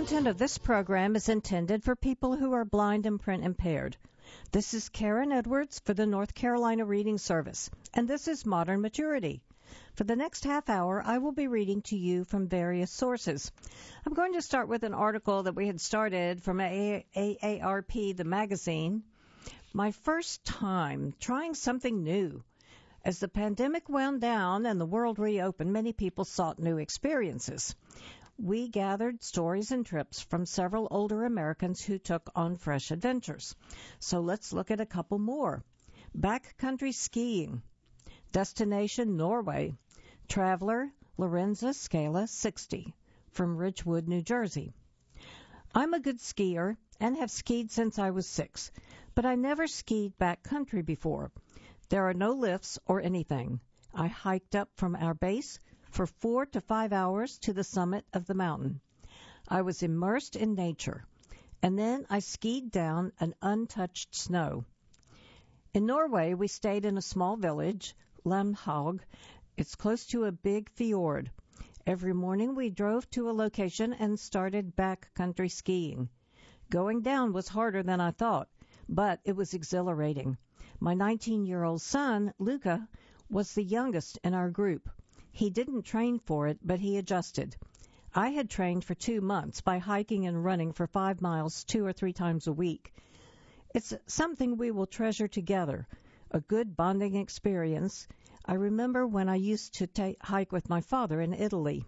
content of this program is intended for people who are blind and print impaired. This is Karen Edwards for the North Carolina Reading Service, and this is Modern Maturity. For the next half hour, I will be reading to you from various sources. I'm going to start with an article that we had started from AARP, the magazine. My first time trying something new. As the pandemic wound down and the world reopened, many people sought new experiences. We gathered stories and trips from several older Americans who took on fresh adventures. So let's look at a couple more. Backcountry skiing. Destination Norway. Traveler Lorenza Scala, 60, from Ridgewood, New Jersey. I'm a good skier and have skied since I was 6, but I never skied backcountry before. There are no lifts or anything. I hiked up from our base for 4 to 5 hours to the summit of the mountain. I was immersed in nature, and then I skied down an untouched snow. In Norway, we stayed in a small village, Lamhaug. It's close to a big fjord. Every morning we drove to a location and started backcountry skiing. Going down was harder than I thought, but it was exhilarating. My 19-year-old son, Luca, was the youngest in our group. He didn't train for it, but he adjusted. I had trained for 2 months by hiking and running for 5 miles 2 or 3 times a week. It's something we will treasure together, a good bonding experience. I remember when I used to hike with my father in Italy.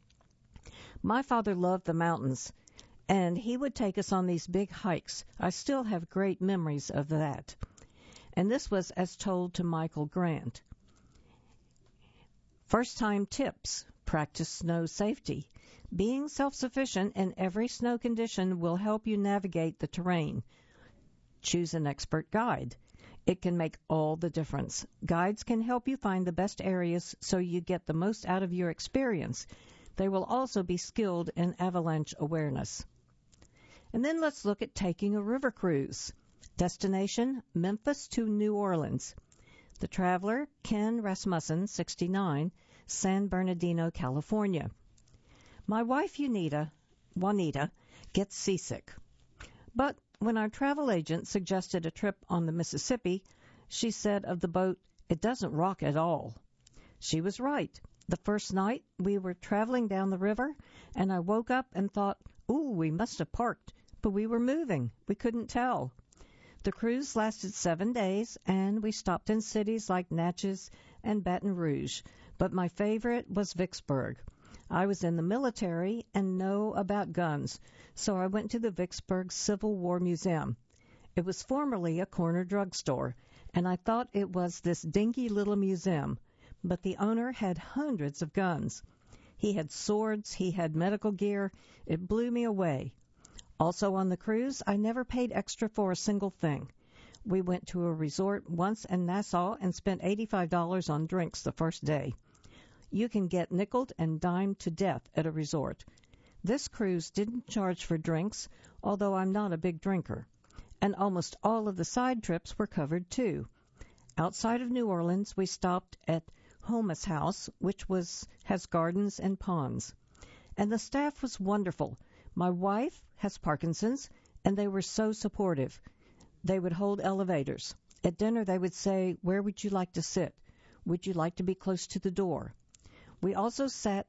My father loved the mountains, and he would take us on these big hikes. I still have great memories of that. And this was as told to Michael Grant. First-time tips. Practice snow safety. Being self-sufficient in every snow condition will help you navigate the terrain. Choose an expert guide. It can make all the difference. Guides can help you find the best areas so you get the most out of your experience. They will also be skilled in avalanche awareness. And then let's look at taking a river cruise. Destination, Memphis to New Orleans. The traveler, Ken Rasmussen, 69, San Bernardino, California. My wife, Juanita, gets seasick. But when our travel agent suggested a trip on the Mississippi, she said of the boat, it doesn't rock at all. She was right. The first night, we were traveling down the river, and I woke up and thought, ooh, we must have parked, but we were moving. We couldn't tell. The cruise lasted 7 days, and we stopped in cities like Natchez and Baton Rouge, but my favorite was Vicksburg. I was in the military and know about guns, so I went to the Vicksburg Civil War Museum. It was formerly a corner drugstore, and I thought it was this dinky little museum, but the owner had hundreds of guns. He had swords, he had medical gear. It blew me away. Also on the cruise, I never paid extra for a single thing. We went to a resort once in Nassau and spent $85 on drinks the first day. You can get nickeled and dimed to death at a resort. This cruise didn't charge for drinks, although I'm not a big drinker. And almost all of the side trips were covered too. Outside of New Orleans, we stopped at Homus House, which has gardens and ponds. And the staff was wonderful. My wife has Parkinson's, and they were so supportive. They would hold elevators. At dinner, they would say, where would you like to sit? Would you like to be close to the door? We also sat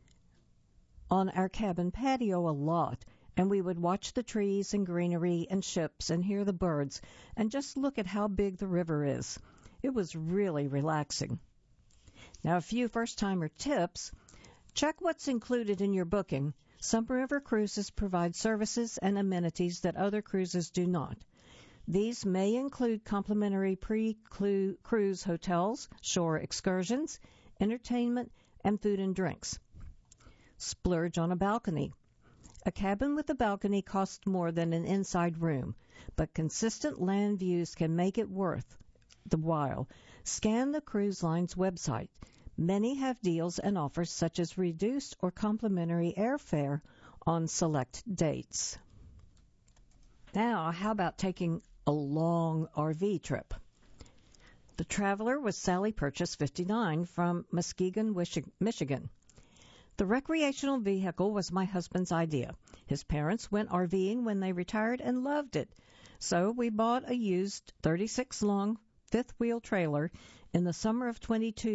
on our cabin patio a lot, and we would watch the trees and greenery and ships and hear the birds and just look at how big the river is. It was really relaxing. Now, a few first-timer tips. Check what's included in your booking. Some river cruises provide services and amenities that other cruises do not. These may include complimentary pre-cruise hotels, shore excursions, entertainment, and food and drinks. Splurge on a balcony. A cabin with a balcony costs more than an inside room, but consistent land views can make it worth the while. Scan the cruise line's website. Many have deals and offers such as reduced or complimentary airfare on select dates. Now, how about taking a long RV trip? The traveler was Sally Purchase, 59, from Muskegon, Michigan. The recreational vehicle was my husband's idea. His parents went RVing when they retired and loved it. So we bought a used 36-long fifth-wheel trailer in the summer of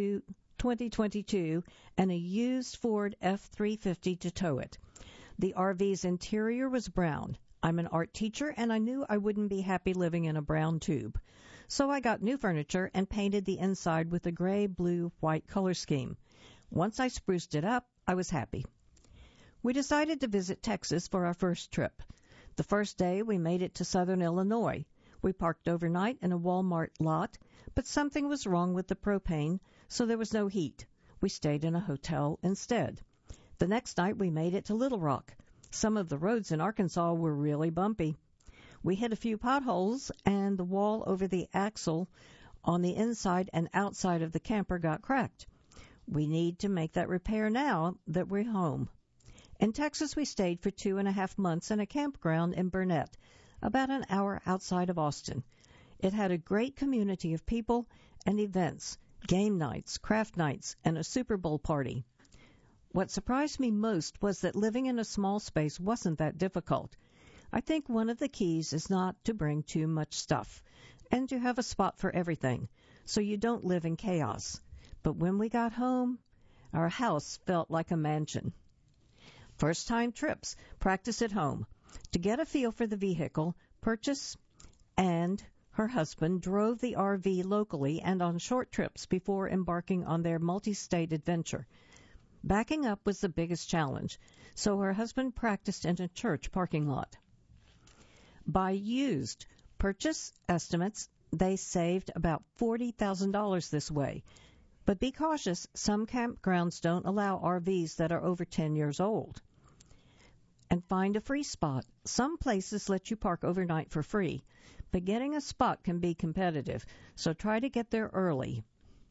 2022 and a used Ford F-350 to tow it. The RV's interior was brown. I'm an art teacher, and I knew I wouldn't be happy living in a brown tube. So I got new furniture and painted the inside with a gray, blue, white color scheme. Once I spruced it up, I was happy. We decided to visit Texas for our first trip. The first day, we made it to southern Illinois. We parked overnight in a Walmart lot, but something was wrong with the propane, so there was no heat. We stayed in a hotel instead. The next night, we made it to Little Rock. Some of the roads in Arkansas were really bumpy. We hit a few potholes, and the wall over the axle on the inside and outside of the camper got cracked. We need to make that repair now that we're home. In Texas, we stayed for 2.5 months in a campground in Burnett, about an hour outside of Austin. It had a great community of people and events, game nights, craft nights, and a Super Bowl party. What surprised me most was that living in a small space wasn't that difficult. I think one of the keys is not to bring too much stuff and to have a spot for everything, so you don't live in chaos. But when we got home, our house felt like a mansion. First-time trips, practice at home. To get a feel for the vehicle, Purchase and her husband drove the RV locally and on short trips before embarking on their multi-state adventure. Backing up was the biggest challenge, so her husband practiced in a church parking lot. By used purchase estimates, they saved about $40,000 this way. But be cautious, some campgrounds don't allow RVs that are over 10 years old. And find a free spot. Some places let you park overnight for free, but getting a spot can be competitive, so try to get there early.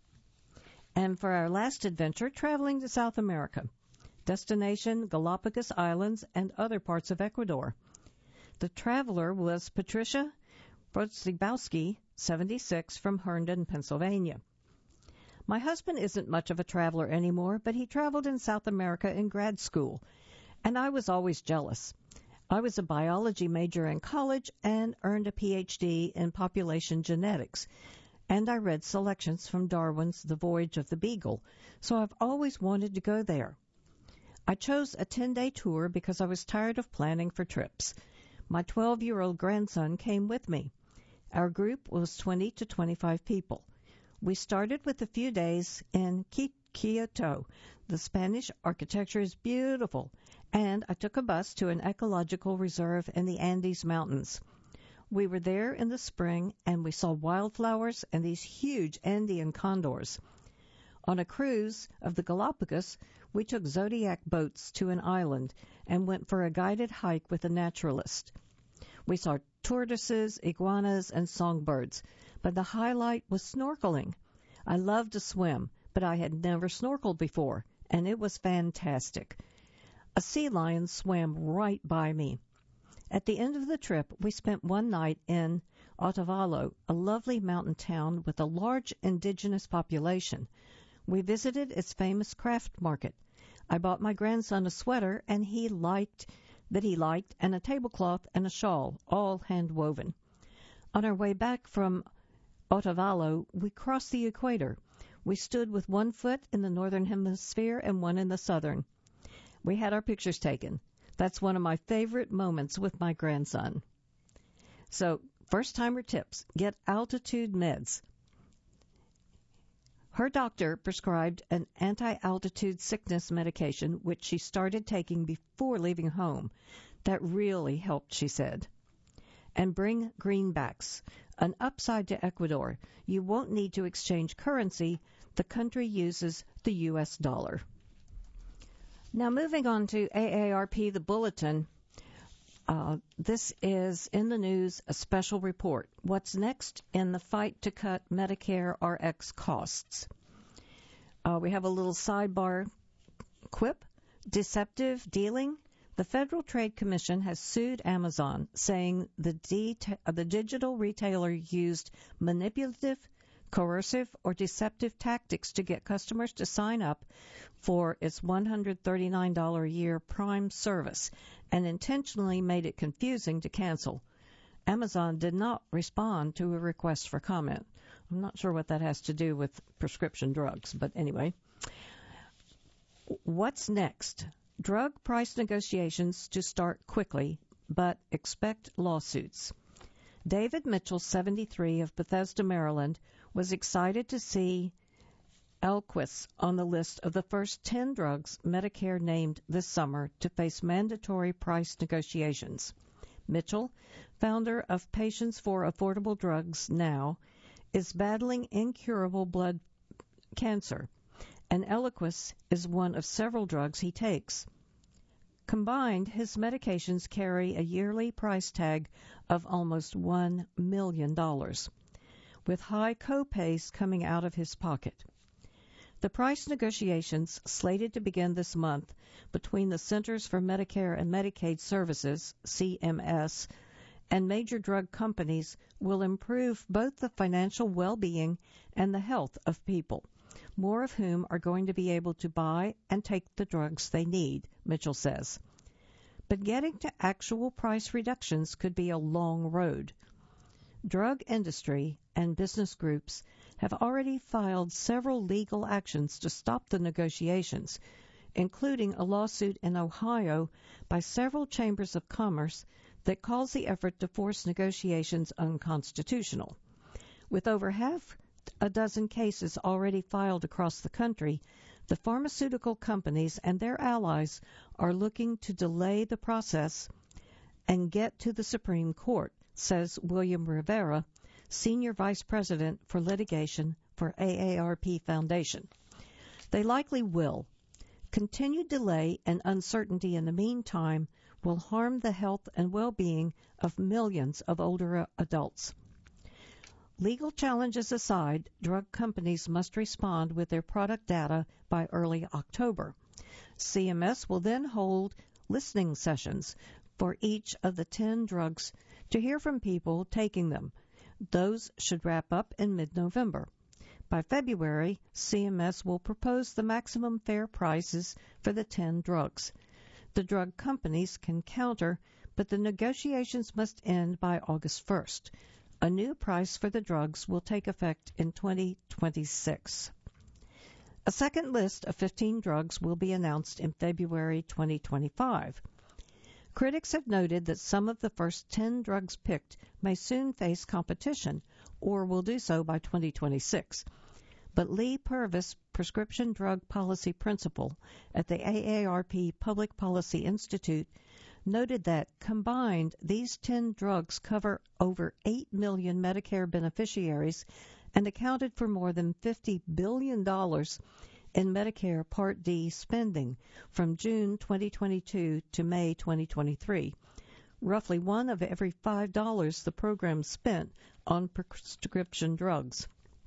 And for our last adventure, traveling to South America. Destination, Galapagos Islands and other parts of Ecuador. The traveler was Patricia Wrodzibowski, 76, from Herndon, Pennsylvania. My husband isn't much of a traveler anymore, but he traveled in South America in grad school, and I was always jealous. I was a biology major in college and earned a Ph.D. in population genetics, and I read selections from Darwin's The Voyage of the Beagle, so I've always wanted to go there. I chose a 10-day tour because I was tired of planning for trips. My 12-year-old grandson came with me. Our group was 20 to 25 people. We started with a few days in Quito. The Spanish architecture is beautiful, and I took a bus to an ecological reserve in the Andes Mountains. We were there in the spring, and we saw wildflowers and these huge Andean condors. On a cruise of the Galapagos, we took Zodiac boats to an island and went for a guided hike with a naturalist. We saw tortoises, iguanas, and songbirds, but the highlight was snorkeling. I love to swim, but I had never snorkeled before, and it was fantastic. A sea lion swam right by me. At the end of the trip, we spent one night in Otavalo, a lovely mountain town with a large indigenous population. We visited its famous craft market. I bought my grandson a sweater and he liked, and a tablecloth and a shawl, all hand-woven. On our way back from Otavalo, we crossed the equator. We stood with one foot in the northern hemisphere and one in the southern. We had our pictures taken. That's one of my favorite moments with my grandson. So, first-timer tips. Get altitude meds. Her doctor prescribed an anti-altitude sickness medication, which she started taking before leaving home. That really helped, she said. And bring greenbacks, an upside to Ecuador. You won't need to exchange currency. The country uses the U.S. dollar. Now, moving on to AARP, the Bulletin. This is in the news, a special report. What's next in the fight to cut Medicare RX costs? We have a little sidebar quip. Deceptive dealing. The Federal Trade Commission has sued Amazon, saying the digital retailer used manipulative coercive or deceptive tactics to get customers to sign up for its $139 a year Prime service and intentionally made it confusing to cancel. Amazon did not respond to a request for comment. I'm not sure what that has to do with prescription drugs, but anyway. What's next? Drug price negotiations to start quickly, but expect lawsuits. David Mitchell, 73, of Bethesda, Maryland, was excited to see Eliquis on the list of the first 10 drugs Medicare named this summer to face mandatory price negotiations. Mitchell, founder of Patients for Affordable Drugs Now, is battling incurable blood cancer, and Eliquis is one of several drugs he takes. Combined, his medications carry a yearly price tag of almost $1 million, with high co-pays coming out of his pocket. The price negotiations, slated to begin this month between the Centers for Medicare and Medicaid Services, CMS, and major drug companies, will improve both the financial well-being and the health of people, more of whom are going to be able to buy and take the drugs they need, Mitchell says. But getting to actual price reductions could be a long road. Drug industry and business groups have already filed several legal actions to stop the negotiations, including a lawsuit in Ohio by several chambers of commerce that calls the effort to force negotiations unconstitutional. With over half a dozen cases already filed across the country, the pharmaceutical companies and their allies are looking to delay the process and get to the Supreme Court, says William Rivera, Senior Vice President for Litigation for AARP Foundation. They likely will. Continued delay and uncertainty in the meantime will harm the health and well-being of millions of older adults. Legal challenges aside, drug companies must respond with their product data by early October. CMS will then hold listening sessions for each of the 10 drugs to hear from people taking them. Those should wrap up in mid-November. By February, CMS will propose the maximum fair prices for the 10 drugs. The drug companies can counter, but the negotiations must end by August 1st. A new price for the drugs will take effect in 2026. A second list of 15 drugs will be announced in February 2025. Critics have noted that some of the first 10 drugs picked may soon face competition, or will do so by 2026. But Lee Purvis, prescription drug policy principal at the AARP Public Policy Institute, noted that combined, these 10 drugs cover over 8 million Medicare beneficiaries and accounted for more than $50 billion in Medicare Part D spending from June 2022 to May 2023, roughly one of every $5 the program spent on prescription drugs.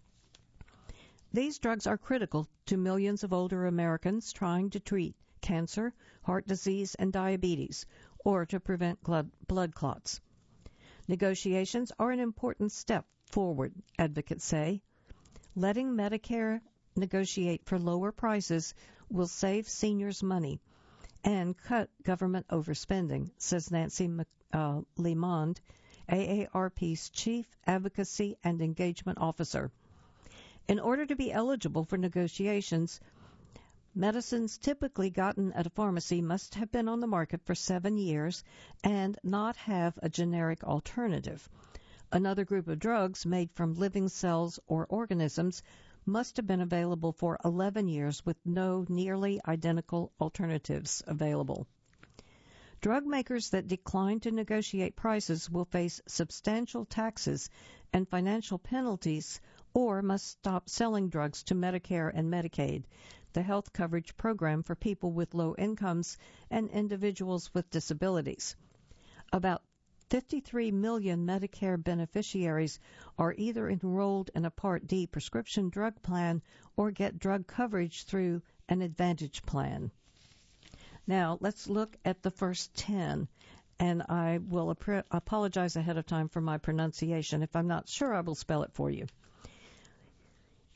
These drugs are critical to millions of older Americans trying to treat cancer, heart disease, and diabetes, or to prevent blood clots. Negotiations are an important step forward, advocates say. Letting Medicare negotiate for lower prices will save seniors money and cut government overspending, says Nancy Lemond, AARP's Chief Advocacy and Engagement Officer. In order to be eligible for negotiations, medicines typically gotten at a pharmacy must have been on the market for 7 years and not have a generic alternative. Another group of drugs made from living cells or organisms must have been available for 11 years with no nearly identical alternatives available. Drug makers that decline to negotiate prices will face substantial taxes and financial penalties or must stop selling drugs to Medicare and Medicaid, the health coverage program for people with low incomes and individuals with disabilities. About 53 million Medicare beneficiaries are either enrolled in a Part D prescription drug plan or get drug coverage through an Advantage plan. Now, let's look at the first 10, and I will apologize ahead of time for my pronunciation. If I'm not sure, I will spell it for you.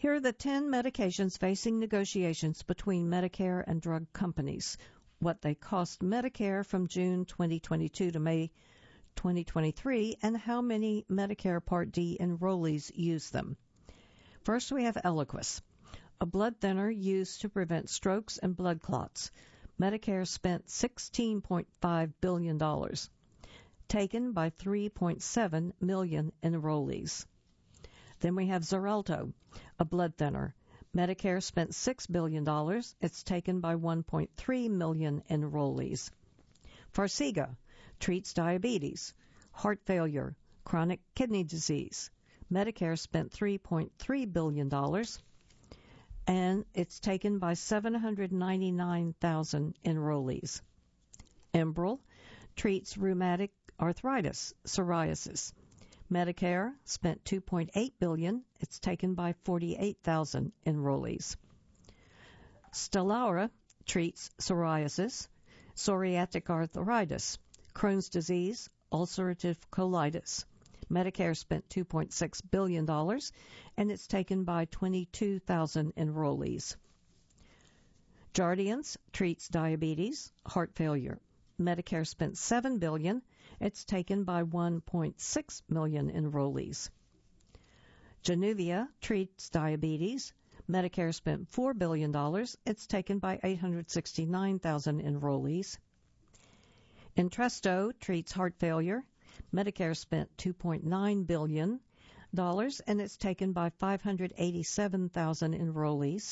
Here are the 10 medications facing negotiations between Medicare and drug companies, what they cost Medicare from June 2022 to May 2023, and how many Medicare Part D enrollees use them. First, we have Eliquis, a blood thinner used to prevent strokes and blood clots. Medicare spent $16.5 billion, taken by 3.7 million enrollees. Then we have Xarelto, a blood thinner. Medicare spent $6 billion. It's taken by 1.3 million enrollees. Farxiga treats diabetes, heart failure, chronic kidney disease. Medicare spent $3.3 billion, and it's taken by 799,000 enrollees. Enbrel treats rheumatic arthritis, psoriasis. Medicare spent $2.8 billion. It's taken by 48,000 enrollees. Stelara treats psoriasis, psoriatic arthritis, Crohn's disease, ulcerative colitis. Medicare spent $2.6 billion, and it's taken by 22,000 enrollees. Jardiance treats diabetes, heart failure. Medicare spent $7 billion. It's taken by 1.6 million enrollees. Januvia treats diabetes. Medicare spent $4 billion. It's taken by 869,000 enrollees. Entresto treats heart failure. Medicare spent $2.9 billion, and it's taken by 587,000 enrollees.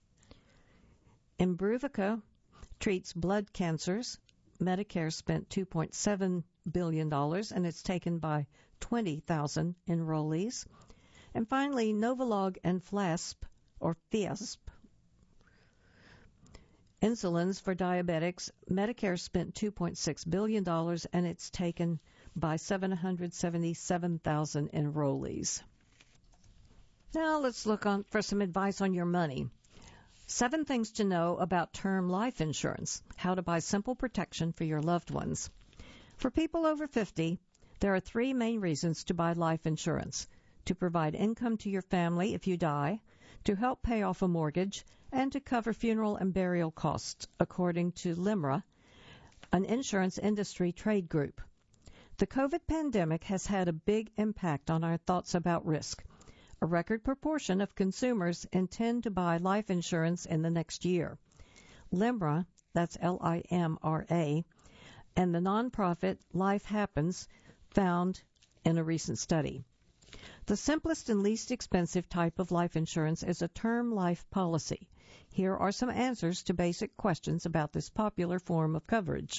Imbruvica treats blood cancers. Medicare spent $2.7 billion, and it's taken by 20,000 enrollees. And finally, Novolog and Fiasp, insulins for diabetics. Medicare spent $2.6 billion, and it's taken by 777,000 enrollees. Now let's look for some advice on your money. 7 things to know about term life insurance, how to buy simple protection for your loved ones. For people over 50, there are 3 main reasons to buy life insurance: to provide income to your family if you die, to help pay off a mortgage, and to cover funeral and burial costs, according to LIMRA, an insurance industry trade group. The COVID pandemic has had a big impact on our thoughts about risk. A record proportion of consumers intend to buy life insurance in the next year. LIMRA, that's L-I-M-R-A, and the nonprofit Life Happens found in a recent study. The simplest and least expensive type of life insurance is a term life policy. Here are some answers to basic questions about this popular form of coverage.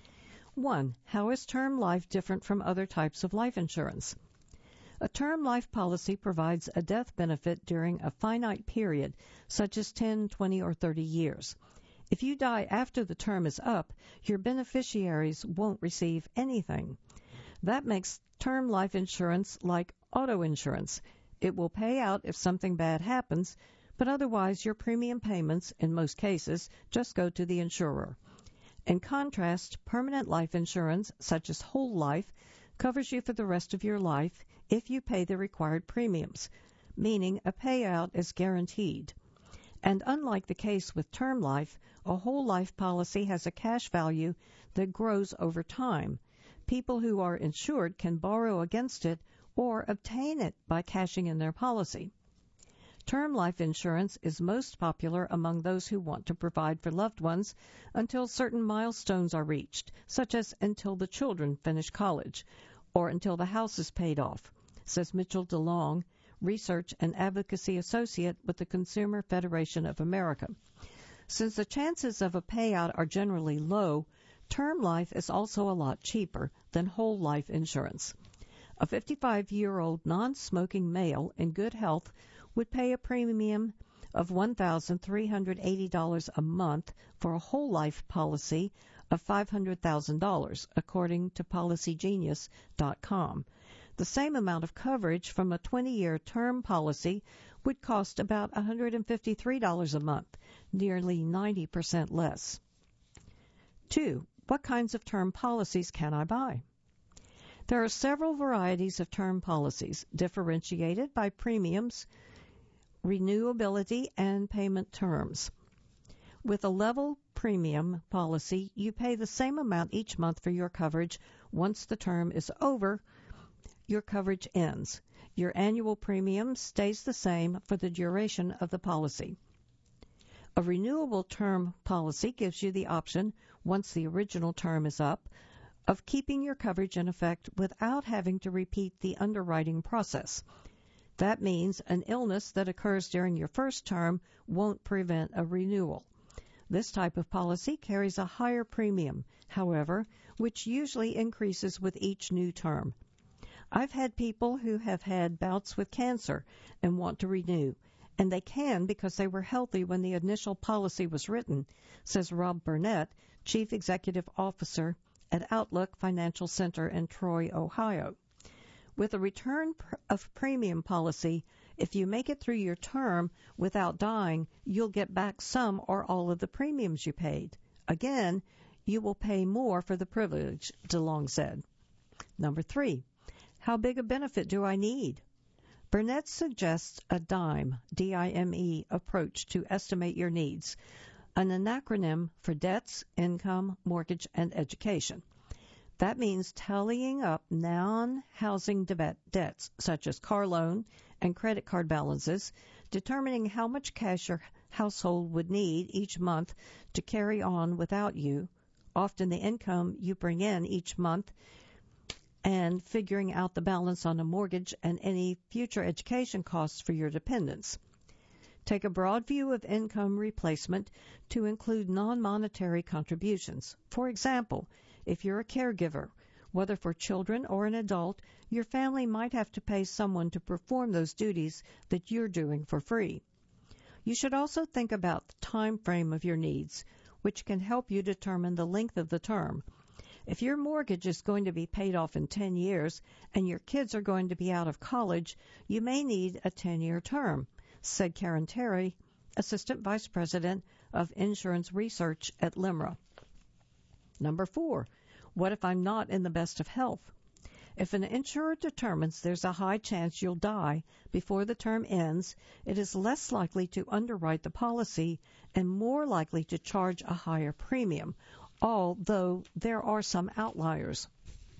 1. How is term life different from other types of life insurance? A term life policy provides a death benefit during a finite period, such as 10, 20, or 30 years. If you die after the term is up, your beneficiaries won't receive anything. That makes term life insurance like auto insurance. It will pay out if something bad happens, but otherwise your premium payments, in most cases, just go to the insurer. In contrast, permanent life insurance, such as whole life, covers you for the rest of your life if you pay the required premiums, meaning a payout is guaranteed. And unlike the case with term life, a whole life policy has a cash value that grows over time. People who are insured can borrow against it or obtain it by cashing in their policy. Term life insurance is most popular among those who want to provide for loved ones until certain milestones are reached, such as until the children finish college or until the house is paid off, says Mitchell DeLong, Research and Advocacy Associate with the Consumer Federation of America. Since the chances of a payout are generally low, term life is also a lot cheaper than whole life insurance. A 55-year-old non-smoking male in good health would pay a premium of $1,380 a month for a whole life policy of $500,000, according to PolicyGenius.com. The same amount of coverage from a 20-year term policy would cost about $153 a month, nearly 90% less. 2. What kinds of term policies can I buy? There are several varieties of term policies, differentiated by premiums, renewability, and payment terms. With a level premium policy, you pay the same amount each month for your coverage. Once the term is over, your coverage ends. Your annual premium stays the same for the duration of the policy. A renewable term policy gives you the option, once the original term is up, of keeping your coverage in effect without having to repeat the underwriting process. That means an illness that occurs during your first term won't prevent a renewal. This type of policy carries a higher premium, however, which usually increases with each new term. I've had people who have had bouts with cancer and want to renew, and they can because they were healthy when the initial policy was written, says Rob Burnett, Chief Executive Officer at Outlook Financial Center in Troy, Ohio. With a return of premium policy, if you make it through your term without dying, you'll get back some or all of the premiums you paid. Again, you will pay more for the privilege, DeLong said. Number 3, how big a benefit do I need? Burnett suggests a DIME, D-I-M-E, approach to estimate your needs, an acronym for debts, income, mortgage, and education. That means tallying up non-housing debts, such as car loan and credit card balances, determining how much cash your household would need each month to carry on without you, often the income you bring in each month, and figuring out the balance on a mortgage and any future education costs for your dependents. Take a broad view of income replacement to include non-monetary contributions. For example, if you're a caregiver, whether for children or an adult, your family might have to pay someone to perform those duties that you're doing for free. You should also think about the time frame of your needs, which can help you determine the length of the term. If your mortgage is going to be paid off in 10 years and your kids are going to be out of college, you may need a 10-year term, said Karen Terry, Assistant Vice President of Insurance Research at LIMRA. Number 4, what if I'm not in the best of health? If an insurer determines there's a high chance you'll die before the term ends, it is less likely to underwrite the policy and more likely to charge a higher premium, although there are some outliers.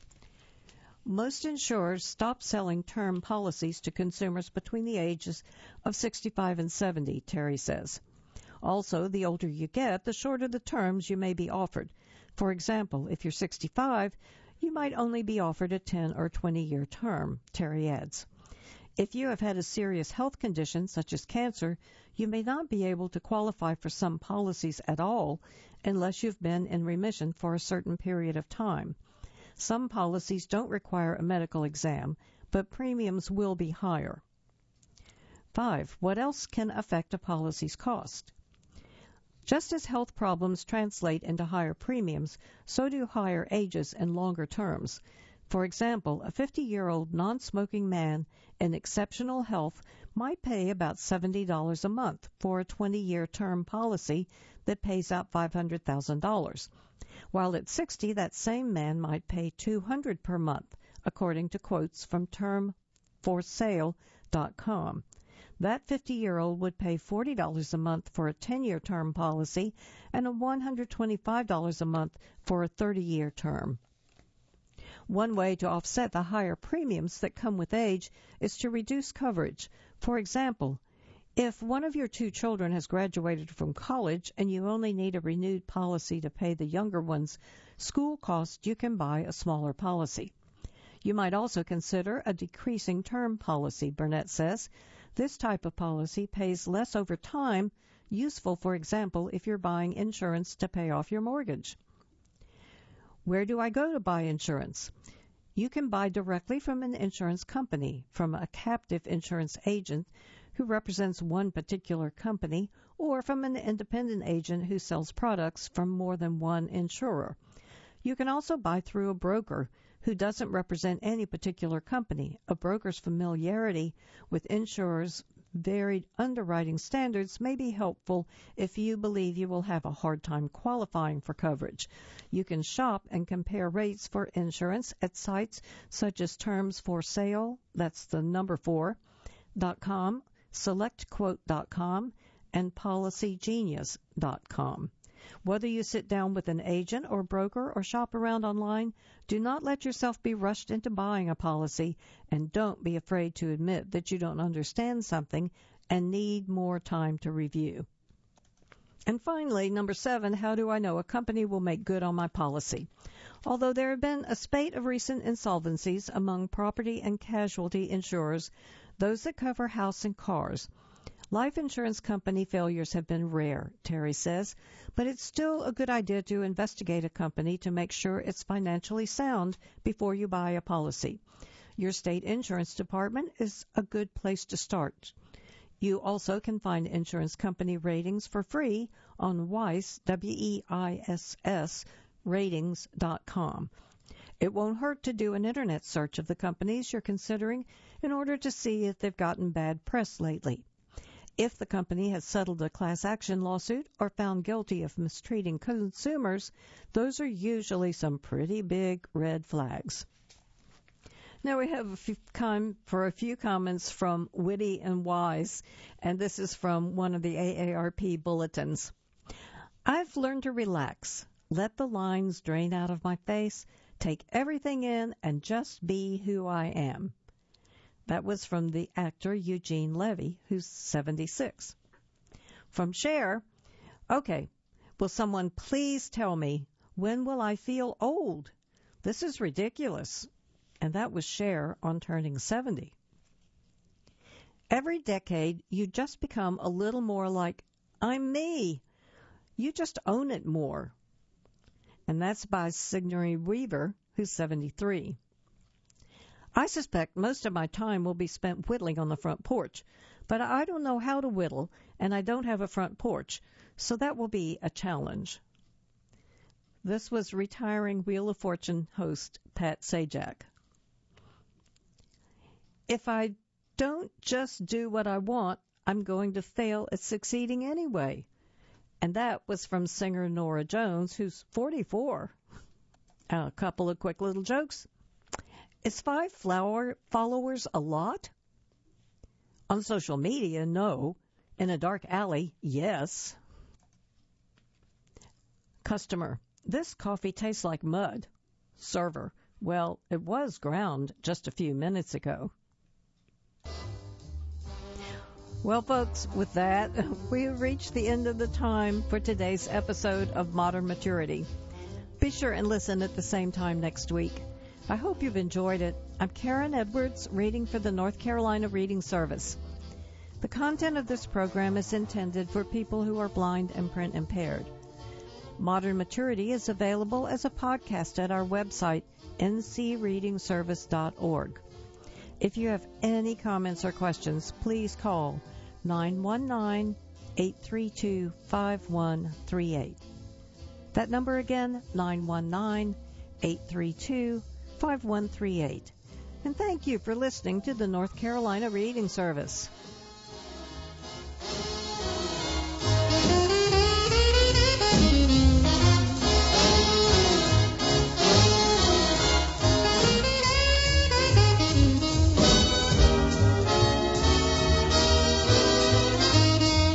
Most insurers stop selling term policies to consumers between the ages of 65 and 70, Terry says. Also, the older you get, the shorter the terms you may be offered. For example, if you're 65, you might only be offered a 10 or 20-year term, Terry adds. If you have had a serious health condition, such as cancer, you may not be able to qualify for some policies at all unless you've been in remission for a certain period of time. Some policies don't require a medical exam, but premiums will be higher. 5. What else can affect a policy's cost? Just as health problems translate into higher premiums, so do higher ages and longer terms. For example, a 50-year-old non-smoking man in exceptional health might pay about $70 a month for a 20-year term policy that pays out $500,000, while at 60, that same man might pay $200 per month, according to quotes from termforsale.com. That 50-year-old would pay $40 a month for a 10-year term policy and $125 a month for a 30-year term. One way to offset the higher premiums that come with age is to reduce coverage. For example, if one of your 2 children has graduated from college and you only need a renewed policy to pay the younger one's school costs, you can buy a smaller policy. You might also consider a decreasing term policy, Burnett says. This type of policy pays less over time, useful, for example, if you're buying insurance to pay off your mortgage. Where do I go to buy insurance? You can buy directly from an insurance company, from a captive insurance agent who represents one particular company, or from an independent agent who sells products from more than one insurer. You can also buy through a broker who doesn't represent any particular company. A broker's familiarity with insurers' varied underwriting standards may be helpful if you believe you will have a hard time qualifying for coverage. You can shop and compare rates for insurance at sites such as Terms for Sale, that's the number 4.com, SelectQuote.com, and PolicyGenius.com. Whether you sit down with an agent or broker or shop around online, do not let yourself be rushed into buying a policy, and don't be afraid to admit that you don't understand something and need more time to review. And finally, number 7, how do I know a company will make good on my policy? Although there have been a spate of recent insolvencies among property and casualty insurers, those that cover house and cars, life insurance company failures have been rare, Terry says, but it's still a good idea to investigate a company to make sure it's financially sound before you buy a policy. Your state insurance department is a good place to start. You also can find insurance company ratings for free on Weiss, WEISS, ratings.com. It won't hurt to do an internet search of the companies you're considering in order to see if they've gotten bad press lately. If the company has settled a class action lawsuit or found guilty of mistreating consumers, those are usually some pretty big red flags. Now we have time for a few comments from Witty and Wise, and this is from one of the AARP bulletins. I've learned to relax, let the lines drain out of my face, take everything in, and just be who I am. That was from the actor Eugene Levy, who's 76. From Cher, okay, will someone please tell me, when will I feel old? This is ridiculous. And that was Cher on turning 70. Every decade, you just become a little more like, I'm me. You just own it more. And that's by Sigourney Weaver, who's 73. I suspect most of my time will be spent whittling on the front porch, but I don't know how to whittle, and I don't have a front porch, so that will be a challenge. This was retiring Wheel of Fortune host Pat Sajak. If I don't just do what I want, I'm going to fail at succeeding anyway. And that was from singer Norah Jones, who's 44. A couple of quick little jokes. Is 5 followers a lot? On social media, no. In a dark alley, yes. Customer, this coffee tastes like mud. Server, well, it was ground just a few minutes ago. Well, folks, with that, we've reached the end of the time for today's episode of Modern Maturity. Be sure and listen at the same time next week. I hope you've enjoyed it. I'm Karen Edwards, reading for the North Carolina Reading Service. The content of this program is intended for people who are blind and print impaired. Modern Maturity is available as a podcast at our website, ncreadingservice.org. If you have any comments or questions, please call 919-832-5138. That number again, 919-832-5138. And thank you for listening to the North Carolina Reading Service.